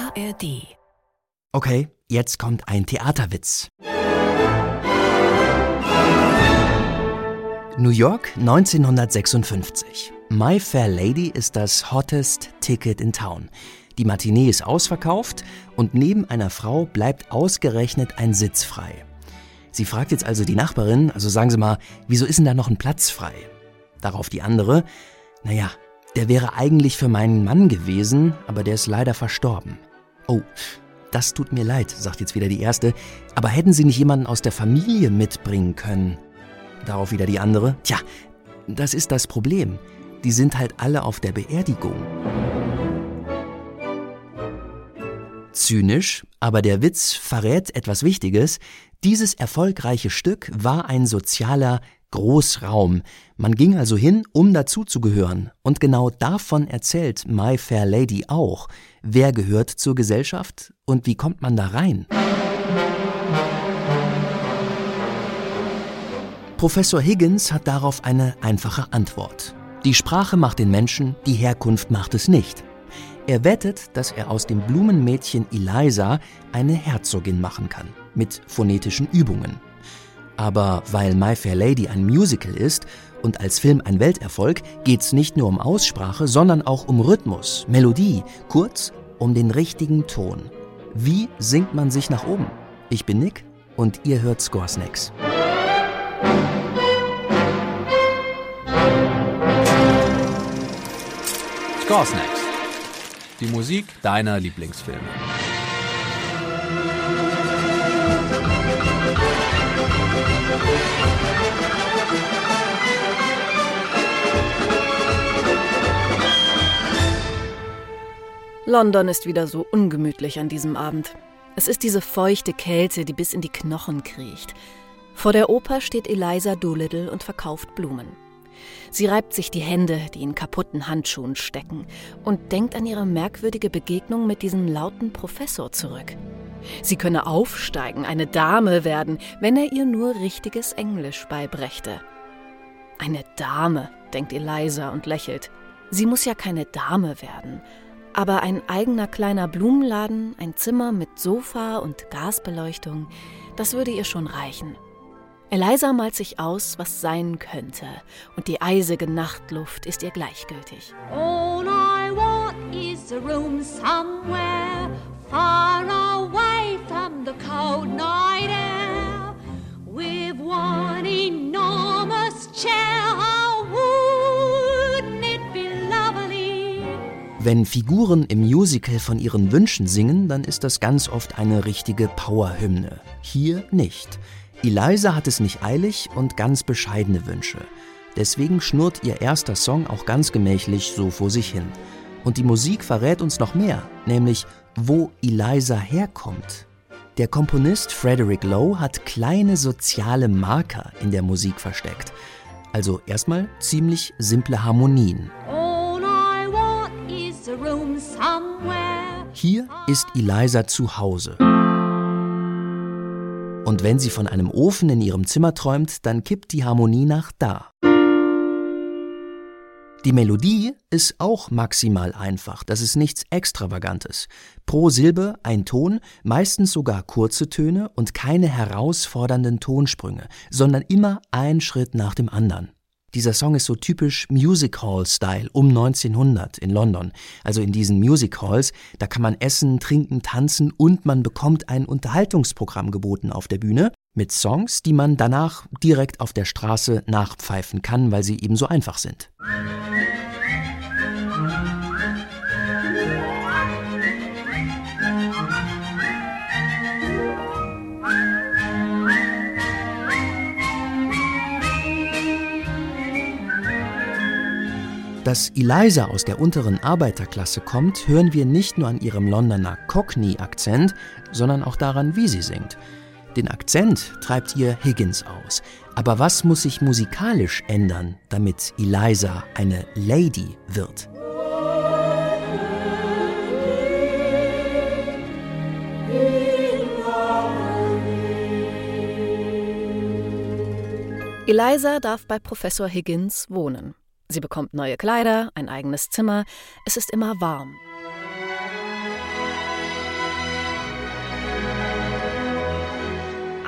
ARD. Okay, jetzt kommt ein Theaterwitz. New York 1956. My Fair Lady ist das hottest Ticket in town. Die Matinee ist ausverkauft und neben einer Frau bleibt ausgerechnet ein Sitz frei. Sie fragt jetzt also die Nachbarin, also sagen Sie mal, wieso ist denn da noch ein Platz frei? Darauf die andere, naja, der wäre eigentlich für meinen Mann gewesen, aber der ist leider verstorben. Oh, das tut mir leid, sagt jetzt wieder die erste, aber hätten Sie nicht jemanden aus der Familie mitbringen können? Darauf wieder die andere, tja, das ist das Problem. Die sind halt alle auf der Beerdigung. Zynisch, aber der Witz verrät etwas Wichtiges. Dieses erfolgreiche Stück war ein sozialer Großraum. Man ging also hin, um dazuzugehören. Und genau davon erzählt My Fair Lady auch. Wer gehört zur Gesellschaft und wie kommt man da rein? Professor Higgins hat darauf eine einfache Antwort. Die Sprache macht den Menschen, die Herkunft macht es nicht. Er wettet, dass er aus dem Blumenmädchen Eliza eine Herzogin machen kann, mit phonetischen Übungen. Aber weil My Fair Lady ein Musical ist und als Film ein Welterfolg, geht's nicht nur um Aussprache, sondern auch um Rhythmus, Melodie, kurz um den richtigen Ton. Wie singt man sich nach oben? Ich bin Nick und ihr hört Score Snacks. Score Snacks. Die Musik deiner Lieblingsfilme. London ist wieder so ungemütlich an diesem Abend. Es ist diese feuchte Kälte, die bis in die Knochen kriecht. Vor der Oper steht Eliza Doolittle und verkauft Blumen. Sie reibt sich die Hände, die in kaputten Handschuhen stecken, und denkt an ihre merkwürdige Begegnung mit diesem lauten Professor zurück. Sie könne aufsteigen, eine Dame werden, wenn er ihr nur richtiges Englisch beibrächte. Eine Dame, denkt Eliza und lächelt. Sie muss ja keine Dame werden. Aber ein eigener kleiner Blumenladen, ein Zimmer mit Sofa und Gasbeleuchtung, das würde ihr schon reichen. Eliza malt sich aus, was sein könnte, und die eisige Nachtluft ist ihr gleichgültig. All I want is a room somewhere far away from the cold night air, with one enormous chair. Oh, wouldn't it be lovely? Wenn Figuren im Musical von ihren Wünschen singen, dann ist das ganz oft eine richtige Powerhymne. Hier nicht. Eliza hat es nicht eilig und ganz bescheidene Wünsche. Deswegen schnurrt ihr erster Song auch ganz gemächlich so vor sich hin. Und die Musik verrät uns noch mehr, nämlich wo Eliza herkommt. Der Komponist Frederick Lowe hat kleine soziale Marker in der Musik versteckt. Also erstmal ziemlich simple Harmonien. All I want is a room somewhere. Hier ist Eliza zu Hause. Und wenn sie von einem Ofen in ihrem Zimmer träumt, dann kippt die Harmonie nach da. Die Melodie ist auch maximal einfach, das ist nichts Extravagantes. Pro Silbe ein Ton, meistens sogar kurze Töne und keine herausfordernden Tonsprünge, sondern immer ein Schritt nach dem anderen. Dieser Song ist so typisch Music Hall-Style um 1900 in London. Also in diesen Music Halls, da kann man essen, trinken, tanzen und man bekommt ein Unterhaltungsprogramm geboten auf der Bühne mit Songs, die man danach direkt auf der Straße nachpfeifen kann, weil sie eben so einfach sind. Dass Eliza aus der unteren Arbeiterklasse kommt, hören wir nicht nur an ihrem Londoner Cockney-Akzent, sondern auch daran, wie sie singt. Den Akzent treibt ihr Higgins aus. Aber was muss sich musikalisch ändern, damit Eliza eine Lady wird? Eliza darf bei Professor Higgins wohnen. Sie bekommt neue Kleider, ein eigenes Zimmer. Es ist immer warm.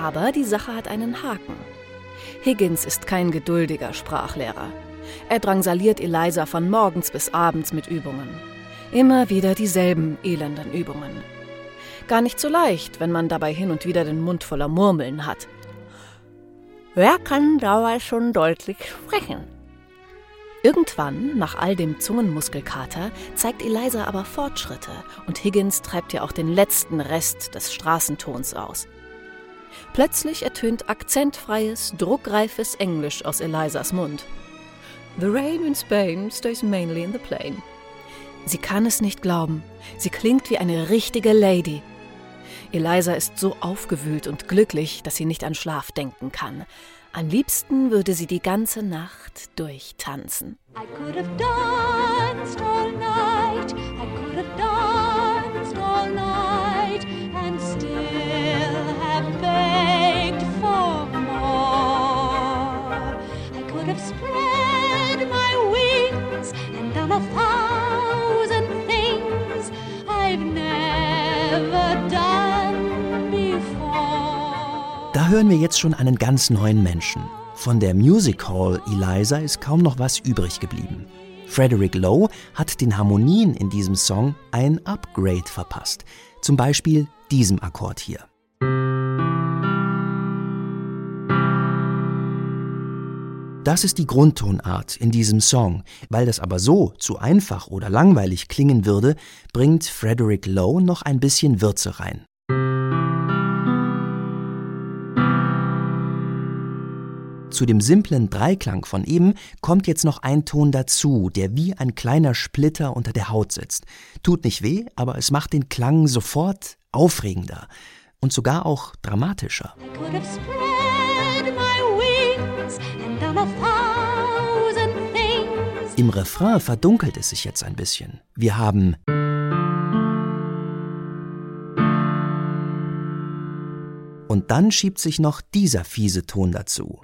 Aber die Sache hat einen Haken. Higgins ist kein geduldiger Sprachlehrer. Er drangsaliert Eliza von morgens bis abends mit Übungen. Immer wieder dieselben elenden Übungen. Gar nicht so leicht, wenn man dabei hin und wieder den Mund voller Murmeln hat. Wer kann dabei schon deutlich sprechen? Irgendwann, nach all dem Zungenmuskelkater, zeigt Eliza aber Fortschritte und Higgins treibt ja auch den letzten Rest des Straßentons aus. Plötzlich ertönt akzentfreies, druckreifes Englisch aus Elizas Mund. The rain in Spain stays mainly in the plain. Sie kann es nicht glauben. Sie klingt wie eine richtige Lady. Eliza ist so aufgewühlt und glücklich, dass sie nicht an Schlaf denken kann. Am liebsten würde sie die ganze Nacht durchtanzen. I could have danced all night, I could have danced all night, and still have begged for more. I could have spread my wings and done 1,000 things I've never done before. Da hören wir jetzt schon einen ganz neuen Menschen. Von der Music Hall Eliza ist kaum noch was übrig geblieben. Frederick Lowe hat den Harmonien in diesem Song ein Upgrade verpasst. Zum Beispiel diesem Akkord hier. Das ist die Grundtonart in diesem Song. Weil das aber so zu einfach oder langweilig klingen würde, bringt Frederick Lowe noch ein bisschen Würze rein. Zu dem simplen Dreiklang von eben kommt jetzt noch ein Ton dazu, der wie ein kleiner Splitter unter der Haut sitzt. Tut nicht weh, aber es macht den Klang sofort aufregender und sogar auch dramatischer. Im Refrain verdunkelt es sich jetzt ein bisschen. Wir haben und dann schiebt sich noch dieser fiese Ton dazu.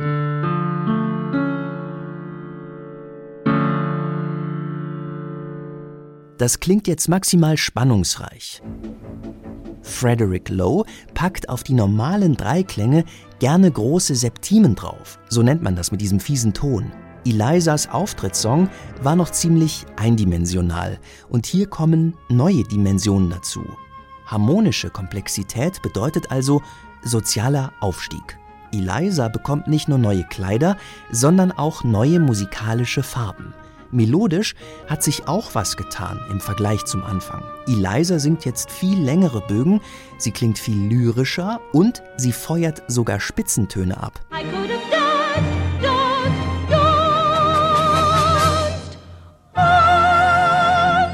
Das klingt jetzt maximal spannungsreich. Frederick Lowe packt auf die normalen Dreiklänge gerne große Septimen drauf. So nennt man das mit diesem fiesen Ton. Elizas Auftrittssong war noch ziemlich eindimensional und hier kommen neue Dimensionen dazu. Harmonische Komplexität bedeutet also sozialer Aufstieg. Eliza bekommt nicht nur neue Kleider, sondern auch neue musikalische Farben. Melodisch hat sich auch was getan im Vergleich zum Anfang. Eliza singt jetzt viel längere Bögen, sie klingt viel lyrischer und sie feuert sogar Spitzentöne ab. I could have danced, danced, danced all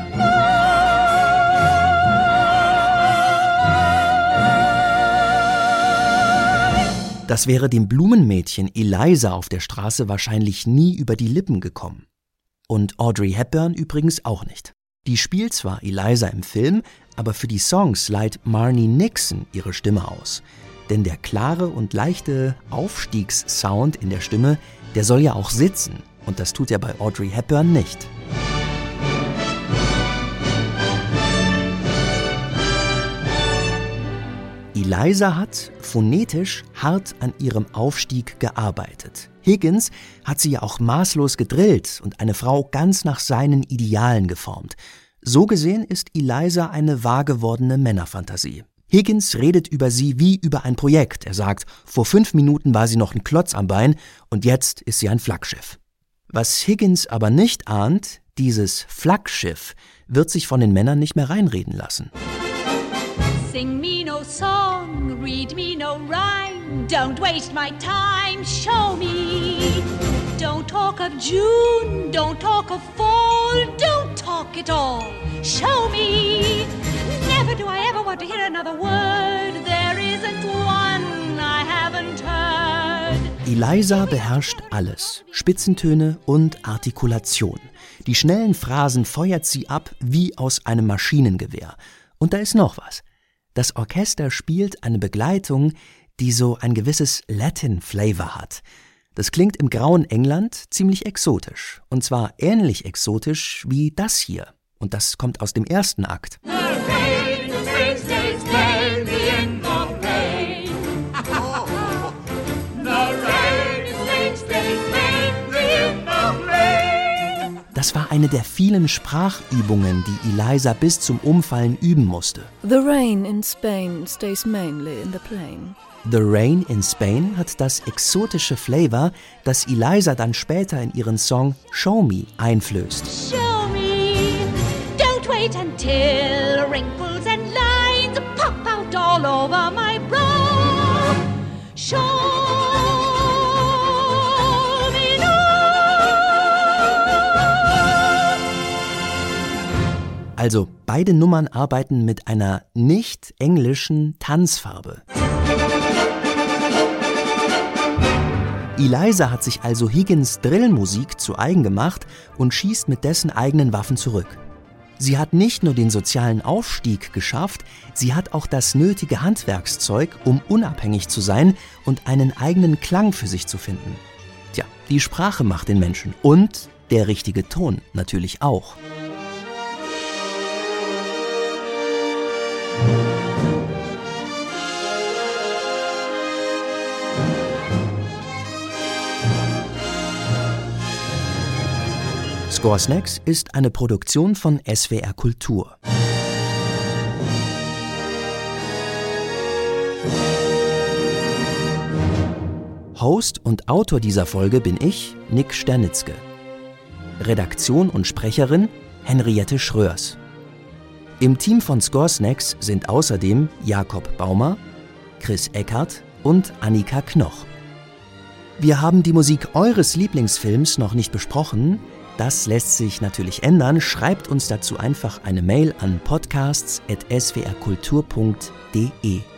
night. Das wäre dem Blumenmädchen Eliza auf der Straße wahrscheinlich nie über die Lippen gekommen. Und Audrey Hepburn übrigens auch nicht. Die spielt zwar Eliza im Film, aber für die Songs leiht Marni Nixon ihre Stimme aus. Denn der klare und leichte Aufstiegssound in der Stimme, der soll ja auch sitzen. Und das tut er bei Audrey Hepburn nicht. Eliza hat phonetisch hart an ihrem Aufstieg gearbeitet. Higgins hat sie ja auch maßlos gedrillt und eine Frau ganz nach seinen Idealen geformt. So gesehen ist Eliza eine wahr gewordene Männerfantasie. Higgins redet über sie wie über ein Projekt. Er sagt, vor 5 Minuten war sie noch ein Klotz am Bein und jetzt ist sie ein Flaggschiff. Was Higgins aber nicht ahnt, dieses Flaggschiff wird sich von den Männern nicht mehr reinreden lassen. Sing me no song, read me no rhyme, don't waste my time, show me. Don't talk of June, don't talk of fall, don't talk at all, show me. Never do I ever want to hear another word, there isn't one I haven't heard. Eliza beherrscht alles, Spitzentöne und Artikulation. Die schnellen Phrasen feuert sie ab wie aus einem Maschinengewehr. Und da ist noch was. Das Orchester spielt eine Begleitung, die so ein gewisses Latin-Flavor hat. Das klingt im grauen England ziemlich exotisch. Und zwar ähnlich exotisch wie das hier. Und das kommt aus dem ersten Akt. Es war eine der vielen Sprachübungen, die Eliza bis zum Umfallen üben musste. The rain in Spain stays mainly in the plain. The Rain in Spain hat das exotische Flavor, das Eliza dann später in ihren Song Show Me einflößt. Show me, don't wait until wrinkles and lines pop out all over my brow. Show me now. Also beide Nummern arbeiten mit einer nicht englischen Tanzfarbe. Eliza hat sich also Higgins' Drillmusik zu eigen gemacht und schießt mit dessen eigenen Waffen zurück. Sie hat nicht nur den sozialen Aufstieg geschafft, sie hat auch das nötige Handwerkszeug, um unabhängig zu sein und einen eigenen Klang für sich zu finden. Tja, die Sprache macht den Menschen und der richtige Ton natürlich auch. Score Snacks ist eine Produktion von SWR Kultur. Host und Autor dieser Folge bin ich, Nick Sternitzke. Redaktion und Sprecherin Henriette Schröers. Im Team von Score Snacks sind außerdem Jakob Baumer, Chris Eckhardt und Annika Knoch. Wir haben die Musik eures Lieblingsfilms noch nicht besprochen. Das lässt sich natürlich ändern. Schreibt uns dazu einfach eine Mail an podcasts@swrkultur.de.